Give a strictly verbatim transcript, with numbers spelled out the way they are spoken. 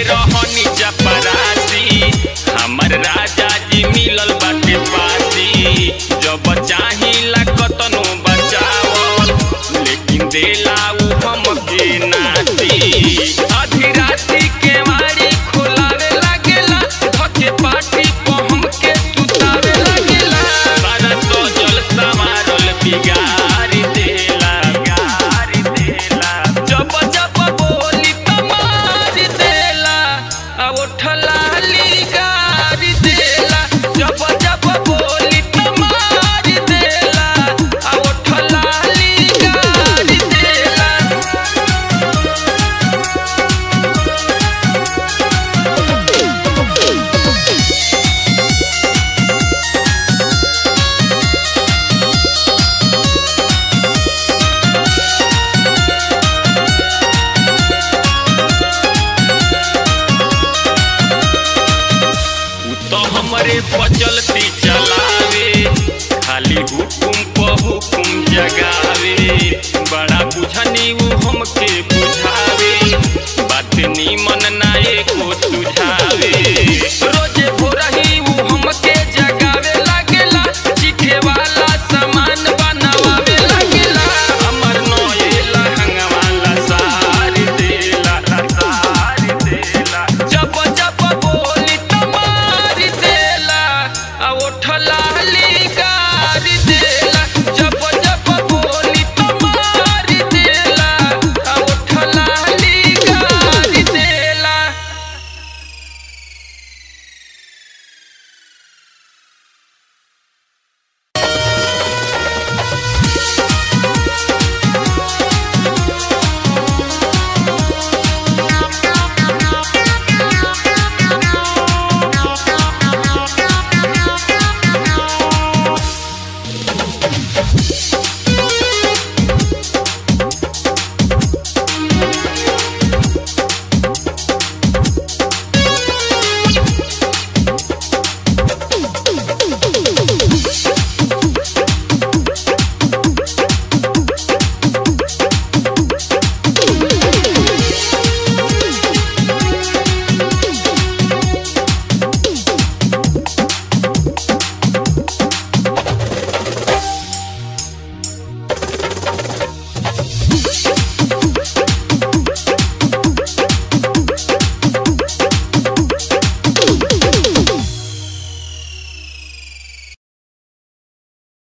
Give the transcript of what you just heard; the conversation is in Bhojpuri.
रहनी चपरासी हमर राजा जी मिलल बाटे पासी जब चाहिला कतनो बचावल लेकिन देला उ हमके नासी आधी राती के मारी खोलावे लागेला धके पाटी को हमके सुतावे लागेला सारा सजल समारल बिगाड़ी देला गाड़ी देला जब जब बोली त मारी देला आ उठलाली गाड़ी देला जब जब बोली त मारी देला आ उठलाली गाड़ी देला तो हमरे बचलती चलावे खाली हुकुम पर हुकुम जगा